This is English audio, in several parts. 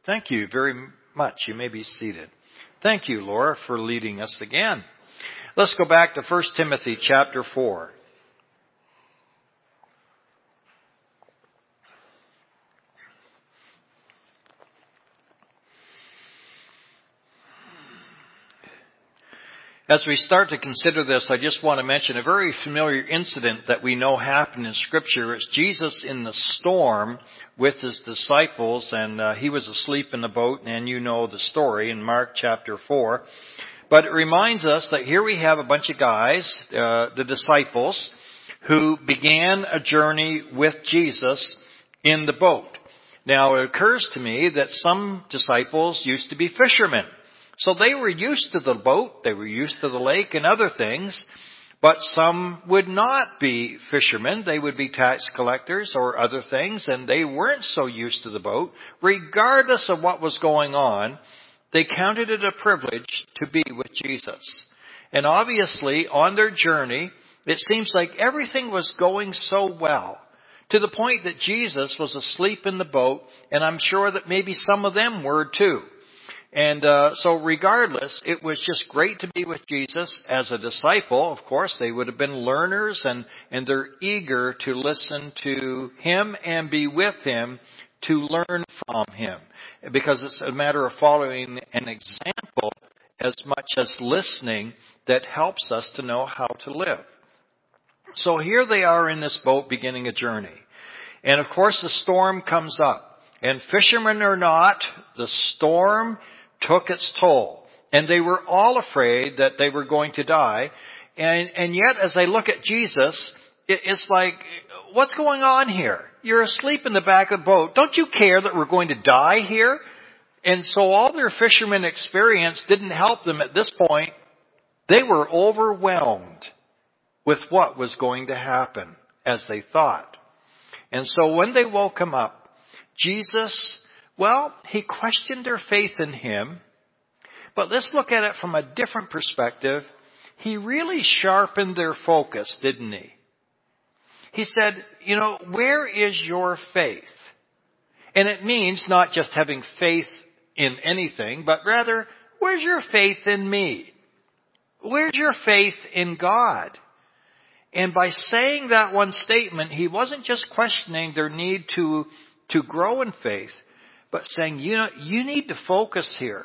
Thank you very much. You may be seated. Thank you, Laura, for leading us again. Let's go back to 1 Timothy chapter 4. As we start to consider this, I just want to mention a very familiar incident that we know happened in Scripture. It's Jesus in the storm with his disciples, and he was asleep in the boat, and you know the story in Mark chapter 4. But it reminds us that here we have a bunch of guys, the disciples, who began a journey with Jesus in the boat. Now, it occurs to me that some disciples used to be fishermen. So they were used to the boat, they were used to the lake and other things, but some would not be fishermen. They would be tax collectors or other things, and they weren't so used to the boat. Regardless of what was going on, they counted it a privilege to be with Jesus. And obviously, on their journey, it seems like everything was going so well, to the point that Jesus was asleep in the boat, and I'm sure that maybe some of them were too. And so regardless, it was just great to be with Jesus as a disciple. Of course, they would have been learners, and they're eager to listen to him and be with him to learn from him. Because it's a matter of following an example as much as listening that helps us to know how to live. So here they are in this boat beginning a journey. And of course the storm comes up. And fishermen or not, the storm took its toll. And they were all afraid that they were going to die. And yet, as they look at Jesus, it's like, what's going on here? You're asleep in the back of the boat. Don't you care that we're going to die here? And so all their fishermen experience didn't help them at this point. They were overwhelmed with what was going to happen, as they thought. And so when they woke him up, Jesus, well, he questioned their faith in him. But let's look at it from a different perspective. He really sharpened their focus, didn't he? He said, where is your faith? And it means not just having faith in anything, but rather, where's your faith in me? Where's your faith in God? And by saying that one statement, he wasn't just questioning their need to grow in faith, but saying, you need to focus here.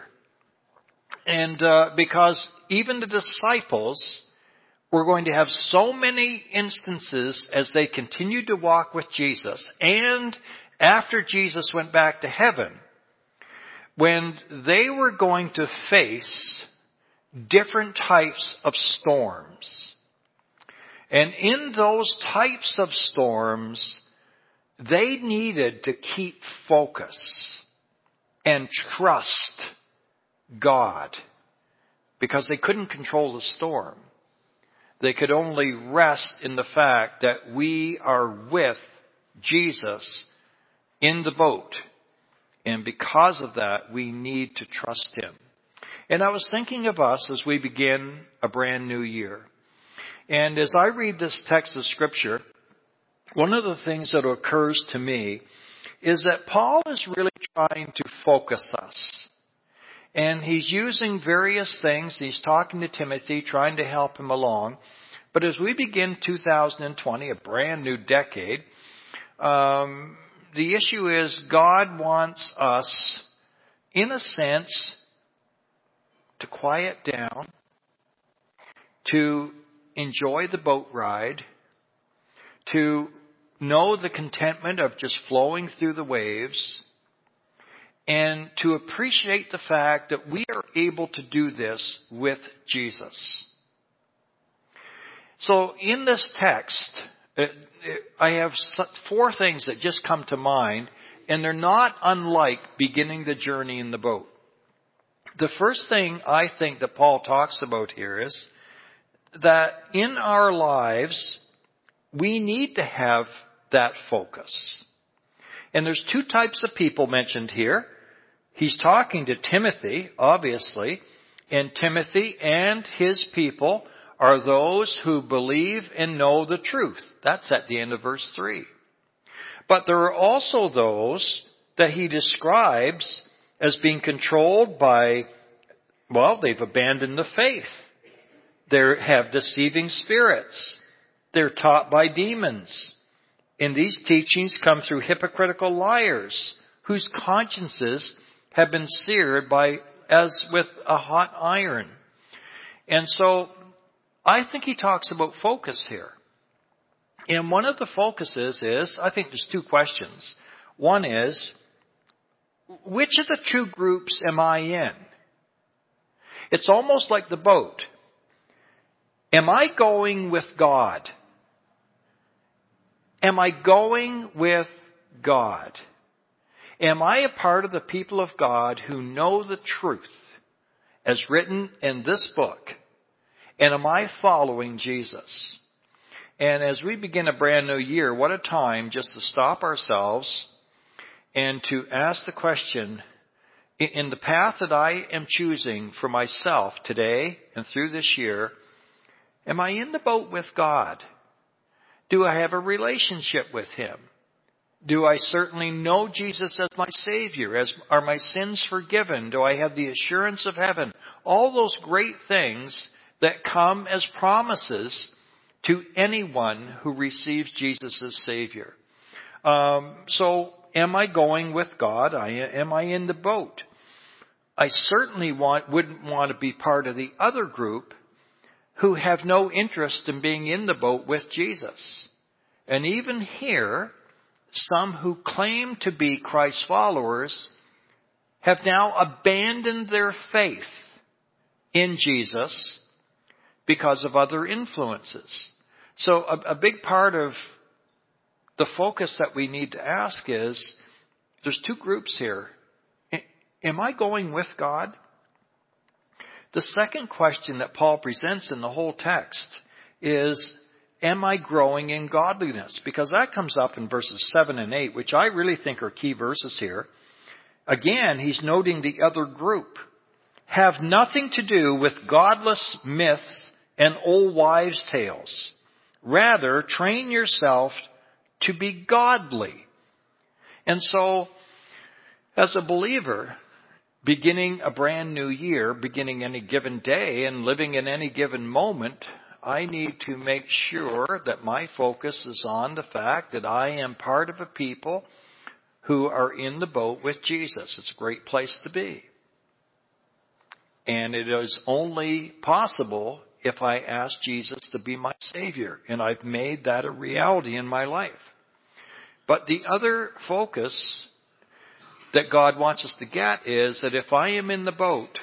And because even the disciples were going to have so many instances as they continued to walk with Jesus, and after Jesus went back to heaven, when they were going to face different types of storms. And in those types of storms, they needed to keep focus and trust God, because they couldn't control the storm. They could only rest in the fact that we are with Jesus in the boat. And because of that, we need to trust him. And I was thinking of us as we begin a brand new year. And as I read this text of Scripture, one of the things that occurs to me is that Paul is really trying to focus us. And he's using various things. He's talking to Timothy, trying to help him along. But as we begin 2020, a brand new decade, the issue is God wants us, in a sense, to quiet down, to enjoy the boat ride, to know the contentment of just flowing through the waves, and to appreciate the fact that we are able to do this with Jesus. So in this text, I have 4 things that just come to mind, and they're not unlike beginning the journey in the boat. The first thing I think that Paul talks about here is that in our lives, we need to have that focus. And there's 2 types of people mentioned here. He's talking to Timothy, obviously, and Timothy and his people are those who believe and know the truth. That's at the end of verse 3. But there are also those that he describes as being controlled by, they've abandoned the faith. They have deceiving spirits. They're taught by demons. And these teachings come through hypocritical liars whose consciences have been seared as with a hot iron. And so I think he talks about focus here. And one of the focuses is, I think there's two questions. One is, which of the two groups am I in? It's almost like the boat. Am I going with God? Am I going with God? Am I a part of the people of God who know the truth as written in this book? And am I following Jesus? And as we begin a brand new year, what a time just to stop ourselves and to ask the question, in the path that I am choosing for myself today and through this year, am I in the boat with God? Do I have a relationship with Him? Do I certainly know Jesus as my Savior? Are my sins forgiven? Do I have the assurance of heaven? All those great things that come as promises to anyone who receives Jesus as Savior. So am I going with God? Am I in the boat? I certainly wouldn't want to be part of the other group who have no interest in being in the boat with Jesus. And even here, some who claim to be Christ followers have now abandoned their faith in Jesus because of other influences. So a big part of the focus that we need to ask is, there's two groups here. Am I going with God? The second question that Paul presents in the whole text is, am I growing in godliness? Because that comes up in verses 7 and 8, which I really think are key verses here. Again, he's noting the other group. Have nothing to do with godless myths and old wives' tales. Rather, train yourself to be godly. And so, as a believer, beginning a brand new year, beginning any given day, and living in any given moment, I need to make sure that my focus is on the fact that I am part of a people who are in the boat with Jesus. It's a great place to be. And it is only possible if I ask Jesus to be my Savior. And I've made that a reality in my life. But the other focus that God wants us to get is that if I am in the boat,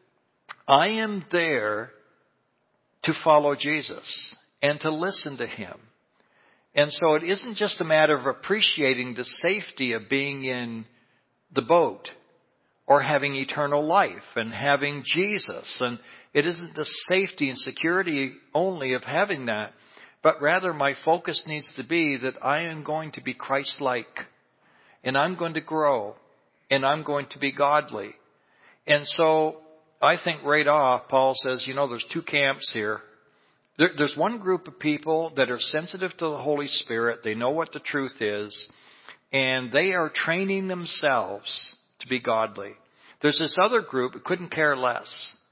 I am there to follow Jesus and to listen to Him. And so it isn't just a matter of appreciating the safety of being in the boat or having eternal life and having Jesus. And it isn't the safety and security only of having that, but rather my focus needs to be that I am going to be Christ-like, and I'm going to grow, and I'm going to be godly. And so I think right off, Paul says, there's two camps here. There's one group of people that are sensitive to the Holy Spirit. They know what the truth is, and they are training themselves to be godly. There's this other group who couldn't care less.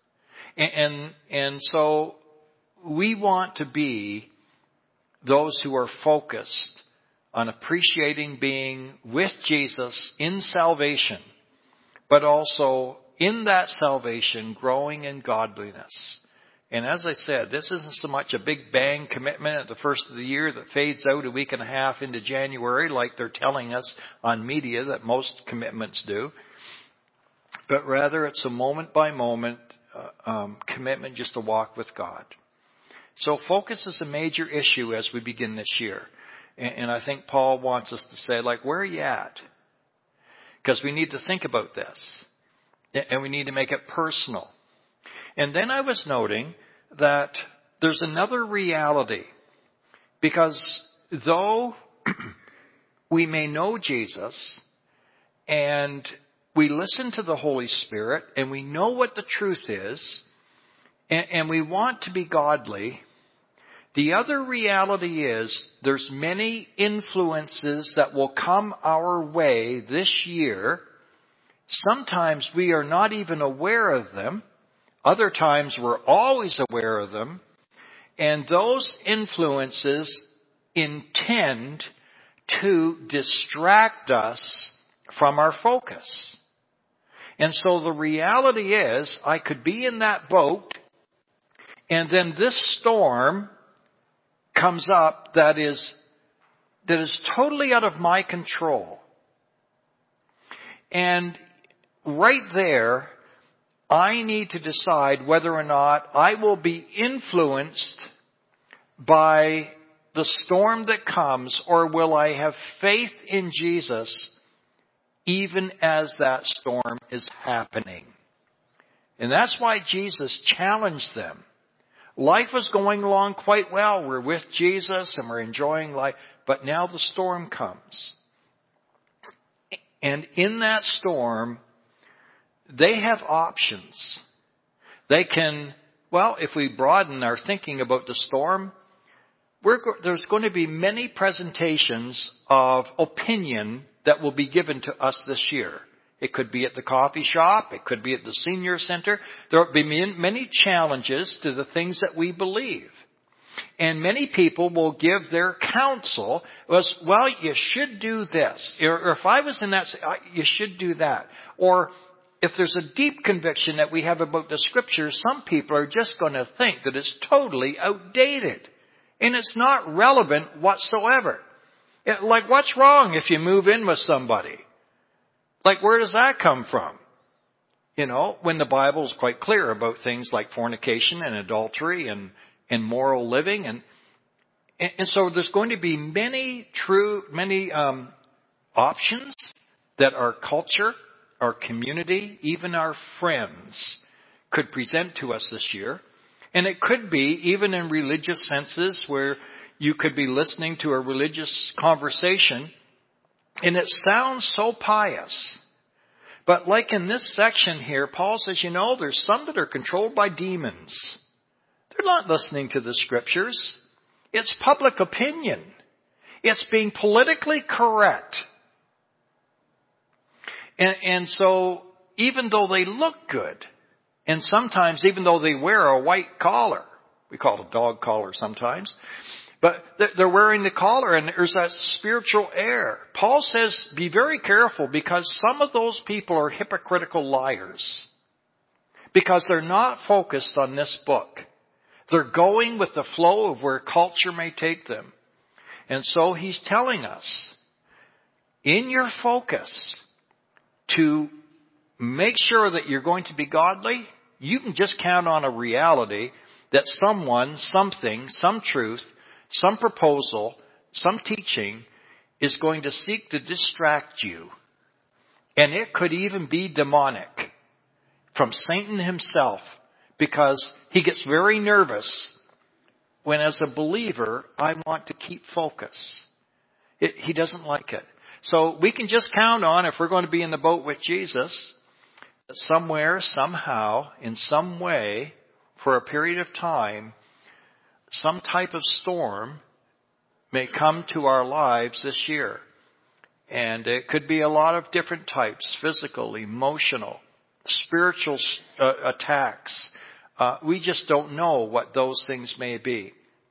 And so we want to be those who are focused on appreciating being with Jesus in salvation, but also in that salvation growing in godliness. And as I said, this isn't so much a big bang commitment at the first of the year that fades out a week and a half into January like they're telling us on media that most commitments do. But rather it's a moment by moment commitment just to walk with God. So focus is a major issue as we begin this year. And I think Paul wants us to say, where are you at? Because we need to think about this. And we need to make it personal. And then I was noting that there's another reality. Because though we may know Jesus and we listen to the Holy Spirit and we know what the truth is and we want to be godly, the other reality is there's many influences that will come our way this year Sometimes we are not even aware of them. Other times we're always aware of them. And those influences intend to distract us from our focus. And so the reality is, I could be in that boat, and then this storm comes up that is totally out of my control. And right there, I need to decide whether or not I will be influenced by the storm that comes, or will I have faith in Jesus even as that storm is happening. And that's why Jesus challenged them. Life was going along quite well. We're with Jesus and we're enjoying life. But now the storm comes. And in that storm, they have options. They can, well, if we broaden our thinking about the storm, there's going to be many presentations of opinion that will be given to us this year. It could be at the coffee shop. It could be at the senior center. There will be many challenges to the things that we believe. And many people will give their counsel was, well, you should do this. Or if I was in that, you should do that. Or if there's a deep conviction that we have about the Scriptures, some people are just going to think that it's totally outdated. And it's not relevant whatsoever. Like, what's wrong if you move in with somebody? Like, where does that come from? You know, when the Bible is quite clear about things like fornication and adultery and moral living. And so there's going to be many options that our culture, our community, even our friends could present to us this year. And it could be even in religious senses where you could be listening to a religious conversation and it sounds so pious. But like in this section here, Paul says, you know, there's some that are controlled by demons. They're not listening to the Scriptures. It's public opinion. It's being politically correct. And so even though they look good, and sometimes even though they wear a white collar, we call it a dog collar sometimes, but they're wearing the collar and there's that spiritual air. Paul says, be very careful because some of those people are hypocritical liars because they're not focused on this book. They're going with the flow of where culture may take them. And so he's telling us, in your focus, to make sure that you're going to be godly, you can just count on a reality that someone, something, some truth, some proposal, some teaching is going to seek to distract you. And it could even be demonic from Satan himself, because he gets very nervous when, as a believer, I want to keep focus. He doesn't like it. So we can just count on, if we're going to be in the boat with Jesus, that somewhere, somehow, in some way, for a period of time, some type of storm may come to our lives this year. And it could be a lot of different types: physical, emotional, spiritual attacks. We just don't know what those things may be.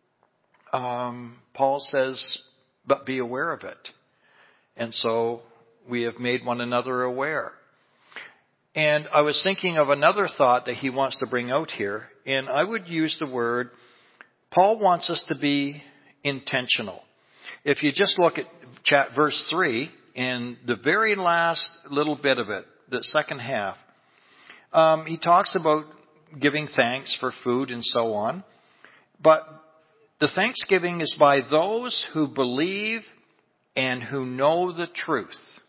Paul says, but be aware of it. And so we have made one another aware. And I was thinking of another thought that he wants to bring out here. And I would use the word, Paul wants us to be intentional. If you just look at verse 3, in the very last little bit of it, the second half, he talks about giving thanks for food and so on. But the thanksgiving is by those who believe and who know the truth.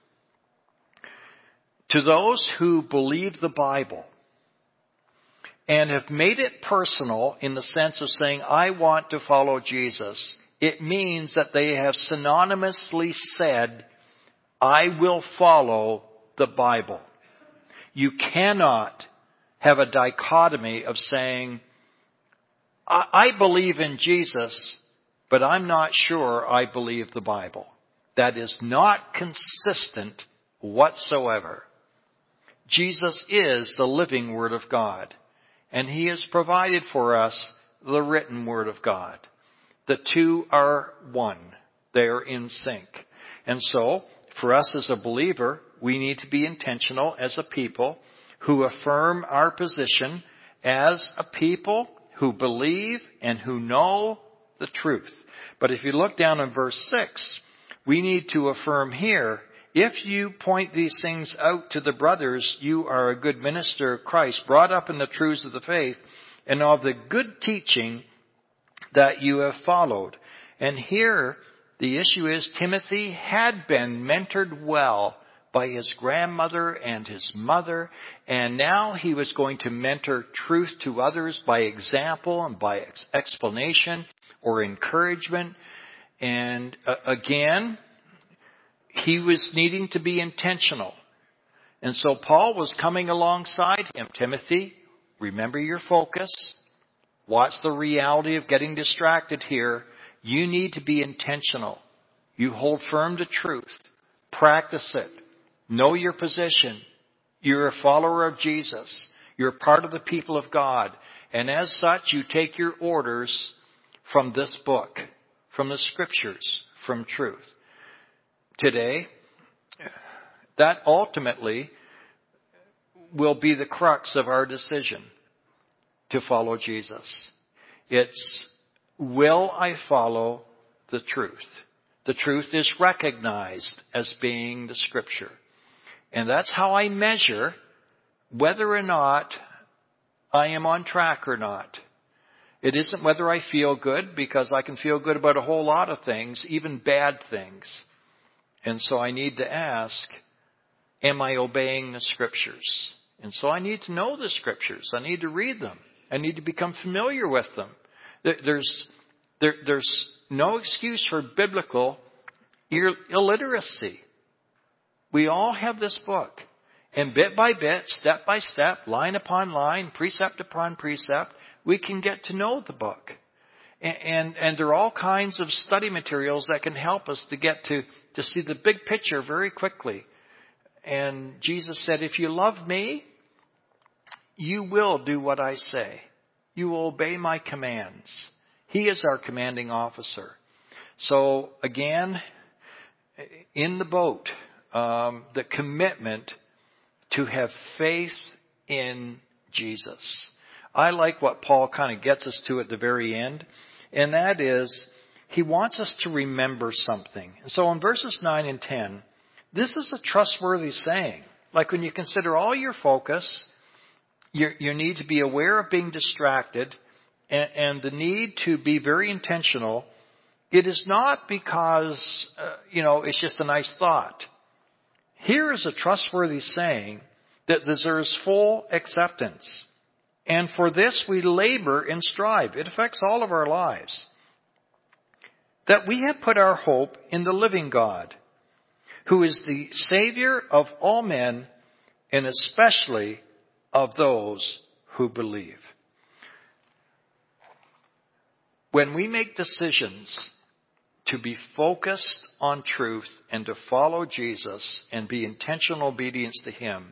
To those who believe the Bible and have made it personal in the sense of saying, I want to follow Jesus, it means that they have synonymously said, I will follow the Bible. You cannot have a dichotomy of saying, I believe in Jesus, but I'm not sure I believe the Bible. That is not consistent whatsoever. Jesus is the living Word of God, and He has provided for us the written Word of God. The two are one. They are in sync. And so, for us as a believer, we need to be intentional as a people who affirm our position as a people who believe and who know the truth. But if you look down in verse 6, we need to affirm here, if you point these things out to the brothers, you are a good minister of Christ, brought up in the truths of the faith and of the good teaching that you have followed. And here, the issue is Timothy had been mentored well by his grandmother and his mother, and now he was going to mentor truth to others by example and by explanation or encouragement. And again, he was needing to be intentional. And so Paul was coming alongside him. Timothy, remember your focus. Watch the reality of getting distracted here. You need to be intentional. You hold firm to truth. Practice it. Know your position. You're a follower of Jesus. You're part of the people of God. And as such, you take your orders from this book, from the Scriptures, from truth. Today, that ultimately will be the crux of our decision to follow Jesus. It's, will I follow the truth? The truth is recognized as being the Scripture. And that's how I measure whether or not I am on track or not. It isn't whether I feel good, because I can feel good about a whole lot of things, even bad things. And so I need to ask, am I obeying the Scriptures? And so I need to know the Scriptures. I need to read them. I need to become familiar with them. There's no excuse for biblical illiteracy. We all have this book. And bit by bit, step by step, line upon line, precept upon precept, we can get to know the book. And there are all kinds of study materials that can help us to get to see the big picture very quickly. And Jesus said, if you love me, you will do what I say. You will obey my commands. He is our commanding officer. So again, in the boat, the commitment to have faith in Jesus. I like what Paul kind of gets us to at the very end, and that is he wants us to remember something. And so in verses 9 and 10, this is a trustworthy saying. Like when you consider all your focus, you need to be aware of being distracted and the need to be very intentional. It is not because, it's just a nice thought. Here is a trustworthy saying that deserves full acceptance. And for this we labor and strive. It affects all of our lives. That we have put our hope in the living God, who is the Savior of all men, and especially of those who believe. When we make decisions to be focused on truth and to follow Jesus and be intentional obedience to Him,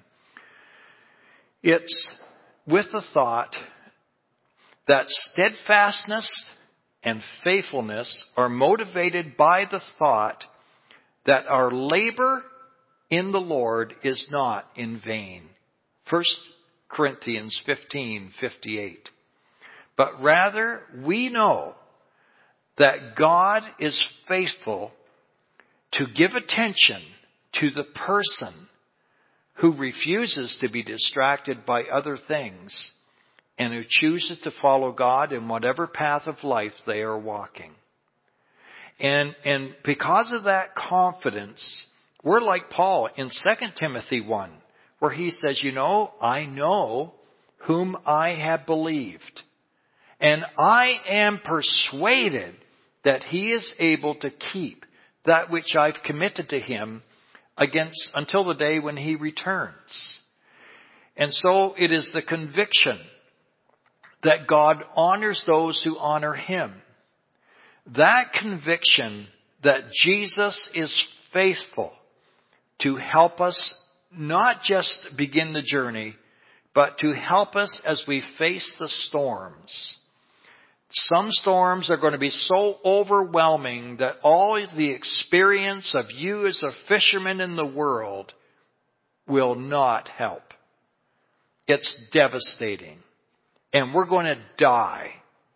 it's with the thought that steadfastness and faithfulness are motivated by the thought that our labor in the Lord is not in vain. 1 Corinthians 15:58. But rather we know that God is faithful to give attention to the person who refuses to be distracted by other things and who chooses to follow God in whatever path of life they are walking. And because of that confidence, we're like Paul in 2 Timothy 1, where he says, I know whom I have believed, and I am persuaded that he is able to keep that which I've committed to him until the day when he returns. And so it is the conviction that God honors those who honor him. That conviction that Jesus is faithful to help us not just begin the journey, but to help us as we face the storms. Some storms are going to be so overwhelming that all the experience of you as a fisherman in the world will not help. It's devastating. And we're going to die.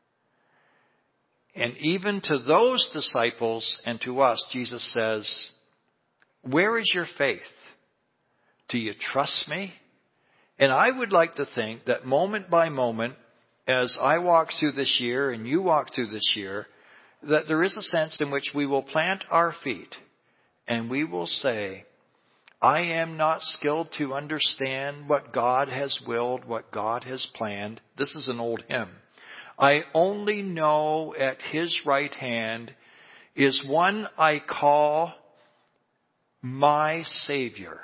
And even to those disciples and to us, Jesus says, where is your faith? Do you trust me? And I would like to think that moment by moment, as I walk through this year and you walk through this year, that there is a sense in which we will plant our feet and we will say, I am not skilled to understand what God has willed, what God has planned. This is an old hymn. I only know at His right hand is one I call my Savior.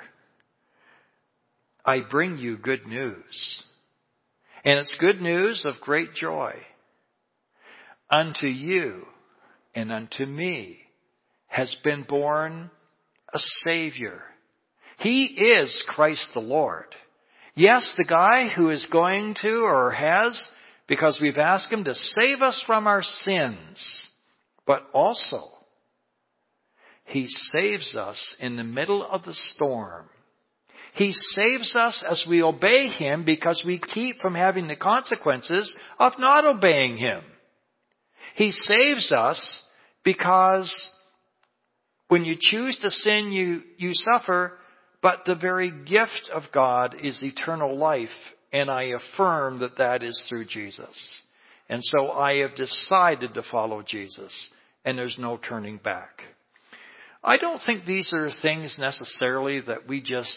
I bring you good news. And it's good news of great joy. Unto you and unto me has been born a Savior. He is Christ the Lord. Yes, the guy who is going to or has, because we've asked Him to save us from our sins. But also, He saves us in the middle of the storm. He saves us as we obey Him because we keep from having the consequences of not obeying Him. He saves us because when you choose to sin, you suffer, but the very gift of God is eternal life, and I affirm that that is through Jesus. And so I have decided to follow Jesus, and there's no turning back. I don't think these are things necessarily that we just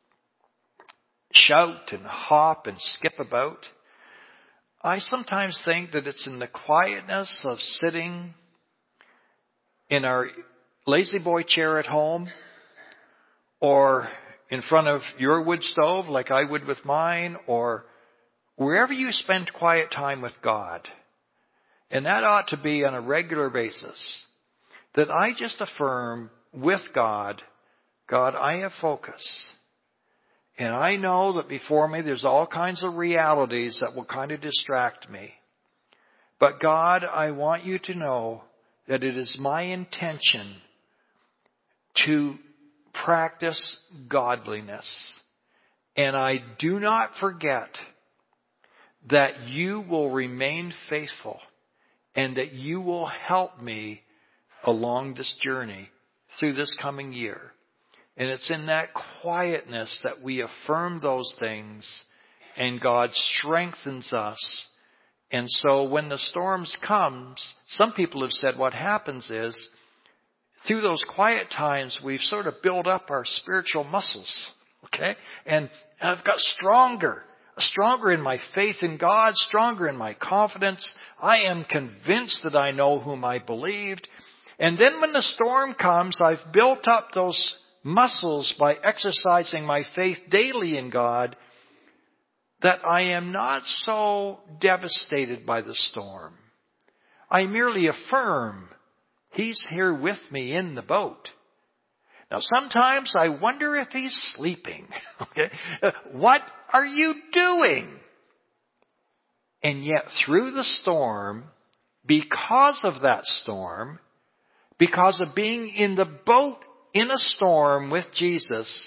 shout and hop and skip about. I sometimes think that it's in the quietness of sitting in our lazy boy chair at home or in front of your wood stove like I would with mine, or wherever you spend quiet time with God. And that ought to be on a regular basis. That I just affirm with God, God, I have focus. And I know that before me there's all kinds of realities that will kind of distract me. But God, I want you to know that it is my intention to practice godliness. And I do not forget that you will remain faithful and that you will help me along this journey through this coming year. And it's in that quietness that we affirm those things and God strengthens us. And so when the storms comes, some people have said what happens is through those quiet times we've sort of built up our spiritual muscles. Okay? And I've got stronger in my faith in God, stronger in my confidence. I am convinced that I know whom I believed. And then when the storm comes, I've built up those muscles by exercising my faith daily in God, that I am not so devastated by the storm. I merely affirm He's here with me in the boat. Now sometimes I wonder if He's sleeping. Okay? What are you doing? And yet through the storm, because of that storm, because of being in the boat in a storm with Jesus,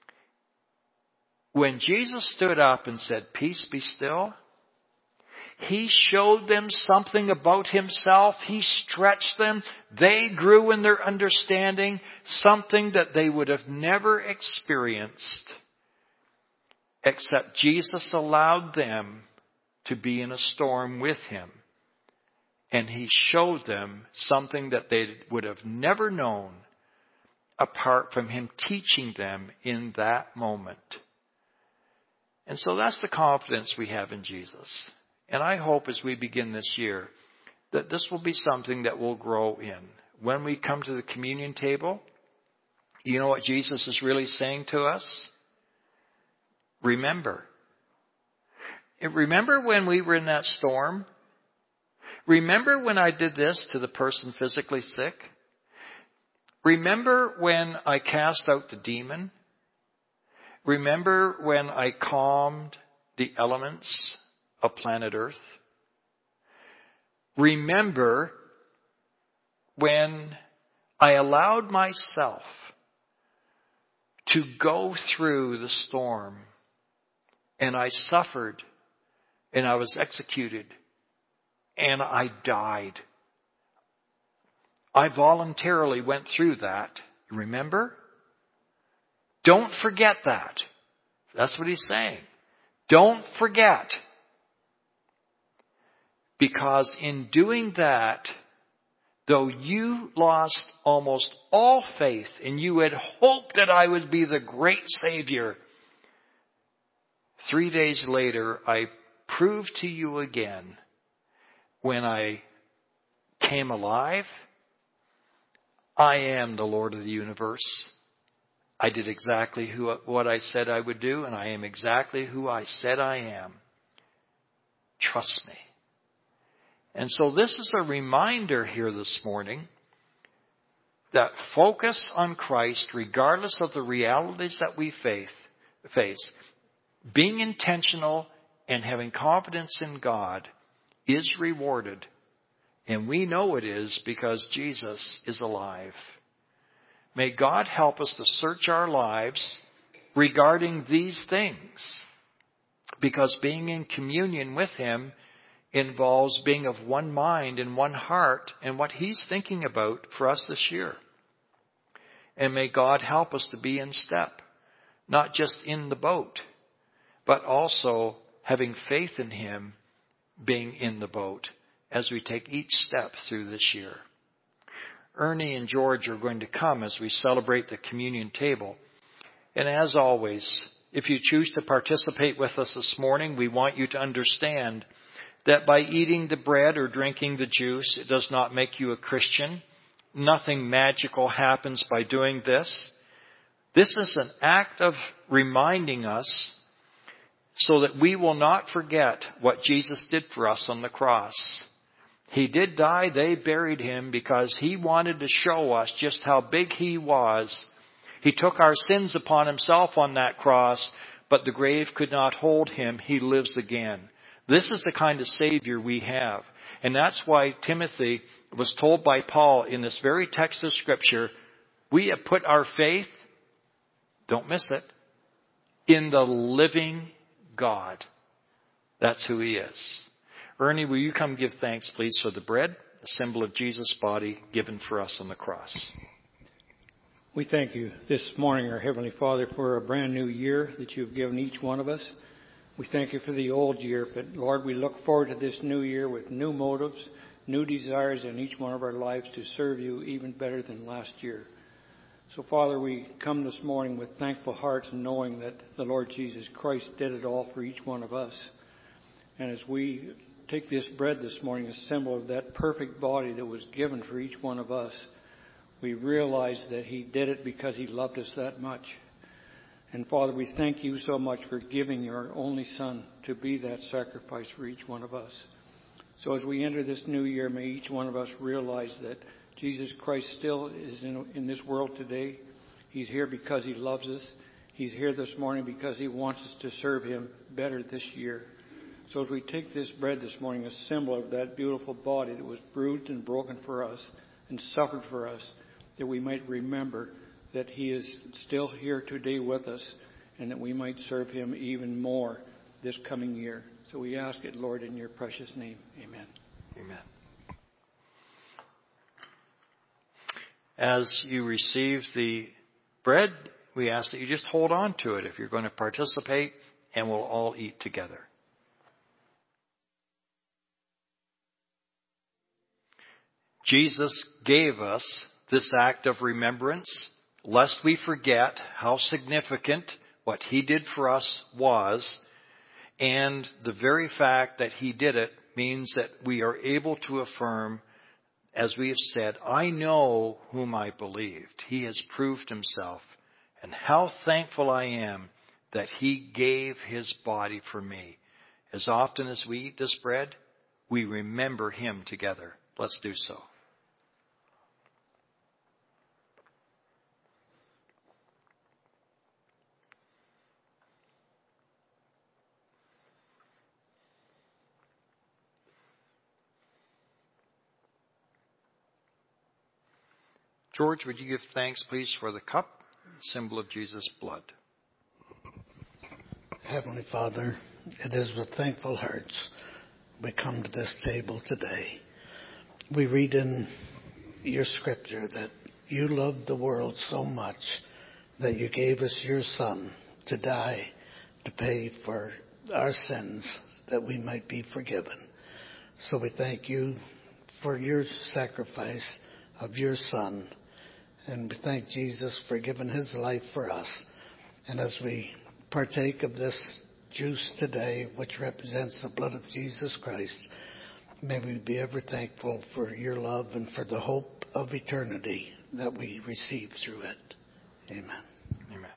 when Jesus stood up and said, "Peace, be still," He showed them something about Himself. He stretched them. They grew in their understanding, something that they would have never experienced, except Jesus allowed them to be in a storm with Him. And He showed them something that they would have never known apart from Him teaching them in that moment. And so that's the confidence we have in Jesus. And I hope as we begin this year that this will be something that we'll grow in. When we come to the communion table, you know what Jesus is really saying to us? Remember. Remember when we were in that storm? Remember when I did this to the person physically sick? Remember when I cast out the demon? Remember when I calmed the elements of planet Earth? Remember when I allowed myself to go through the storm and I suffered and I was executed and I died. I voluntarily went through that. Remember? Don't forget that. That's what he's saying. Don't forget. Because in doing that, though you lost almost all faith and you had hoped that I would be the great Savior, 3 days later, I proved to you again when I came alive, I am the Lord of the universe. I did exactly what I said I would do, and I am exactly who I said I am. Trust me. And so this is a reminder here this morning that focus on Christ, regardless of the realities that we face, being intentional and having confidence in God is rewarded. And we know it is because Jesus is alive. May God help us to search our lives regarding these things. Because being in communion with Him involves being of one mind and one heart and what He's thinking about for us this year. And may God help us to be in step, not just in the boat, but also having faith in Him being in the boat as we take each step through this year. Ernie and George are going to come as we celebrate the communion table. And as always, if you choose to participate with us this morning, we want you to understand that by eating the bread or drinking the juice, it does not make you a Christian. Nothing magical happens by doing this. This is an act of reminding us so that we will not forget what Jesus did for us on the cross. He did die. They buried Him because He wanted to show us just how big He was. He took our sins upon Himself on that cross, but the grave could not hold Him. He lives again. This is the kind of Savior we have. And that's why Timothy was told by Paul in this very text of Scripture, we have put our faith, don't miss it, in the living God. That's who He is. Ernie, will you come give thanks, please, for the bread, a symbol of Jesus' body given for us on the cross. We thank you this morning, our Heavenly Father, for a brand new year that you've given each one of us. We thank you for the old year, but Lord, we look forward to this new year with new motives, new desires in each one of our lives to serve you even better than last year. So, Father, we come this morning with thankful hearts and knowing that the Lord Jesus Christ did it all for each one of us. And as we take this bread this morning, a symbol of that perfect body that was given for each one of us, we realize that He did it because He loved us that much. And Father, we thank you so much for giving your only Son to be that sacrifice for each one of us. So as we enter this new year, may each one of us realize that Jesus Christ still is in this world today. He's here because He loves us. He's here this morning because He wants us to serve Him better this year. So as we take this bread this morning, a symbol of that beautiful body that was bruised and broken for us and suffered for us, that we might remember that He is still here today with us and that we might serve Him even more this coming year. So we ask it, Lord, in your precious name. Amen. Amen. As you receive the bread, we ask that you just hold on to it if you're going to participate, and we'll all eat together. Jesus gave us this act of remembrance, lest we forget how significant what He did for us was, and the very fact that He did it means that we are able to affirm, as we have said, I know whom I believed. He has proved Himself, and how thankful I am that He gave His body for me. As often as we eat this bread, we remember Him together. Let's do so. George, would you give thanks, please, for the cup, symbol of Jesus' blood? Heavenly Father, it is with thankful hearts we come to this table today. We read in your scripture that you loved the world so much that you gave us your Son to die to pay for our sins that we might be forgiven. So we thank you for your sacrifice of your Son, and we thank Jesus for giving his life for us. And as we partake of this juice today, which represents the blood of Jesus Christ, may we be ever thankful for your love and for the hope of eternity that we receive through it. Amen. Amen.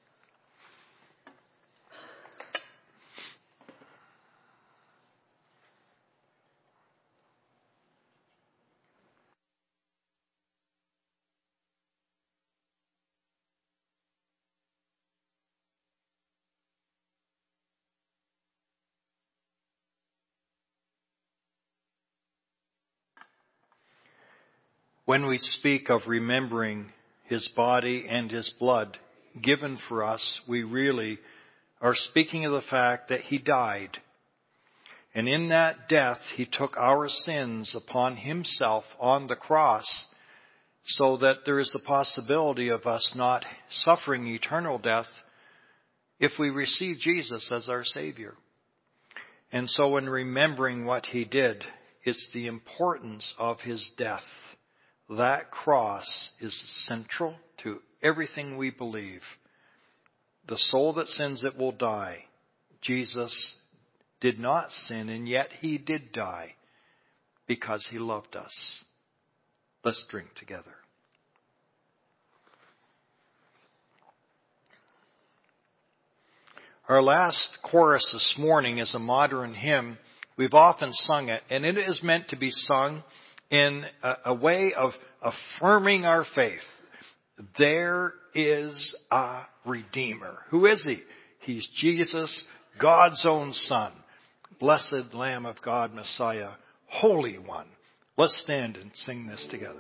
When we speak of remembering his body and his blood given for us, we really are speaking of the fact that he died. And in that death, he took our sins upon himself on the cross, so that there is the possibility of us not suffering eternal death if we receive Jesus as our Savior. And so in remembering what he did, it's the importance of his death. That cross is central to everything we believe. The soul that sins, it will die. Jesus did not sin, and yet he did die because he loved us. Let's drink together. Our last chorus this morning is a modern hymn. We've often sung it, and it is meant to be sung in a way of affirming our faith. There is a Redeemer. Who is he? He's Jesus, God's own Son. Blessed Lamb of God, Messiah, Holy One. Let's stand and sing this together.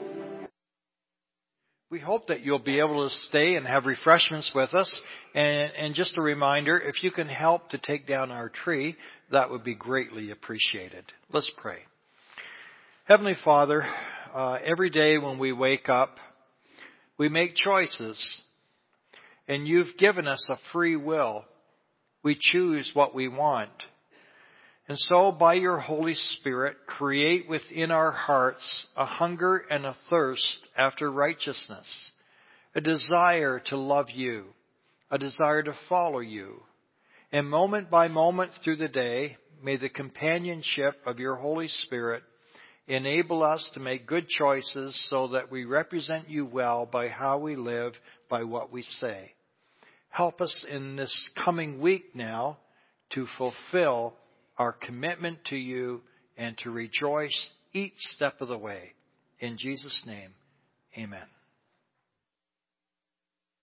We hope that you'll be able to stay and have refreshments with us. And just a reminder, if you can help to take down our tree, that would be greatly appreciated. Let's pray. Heavenly Father, every day when we wake up, we make choices. And you've given us a free will. We choose what we want. And so by your Holy Spirit, create within our hearts a hunger and a thirst after righteousness, a desire to love you, a desire to follow you. And moment by moment through the day, may the companionship of your Holy Spirit enable us to make good choices so that we represent you well by how we live, by what we say. Help us in this coming week now to fulfill our commitment to you and to rejoice each step of the way. In Jesus' name, amen.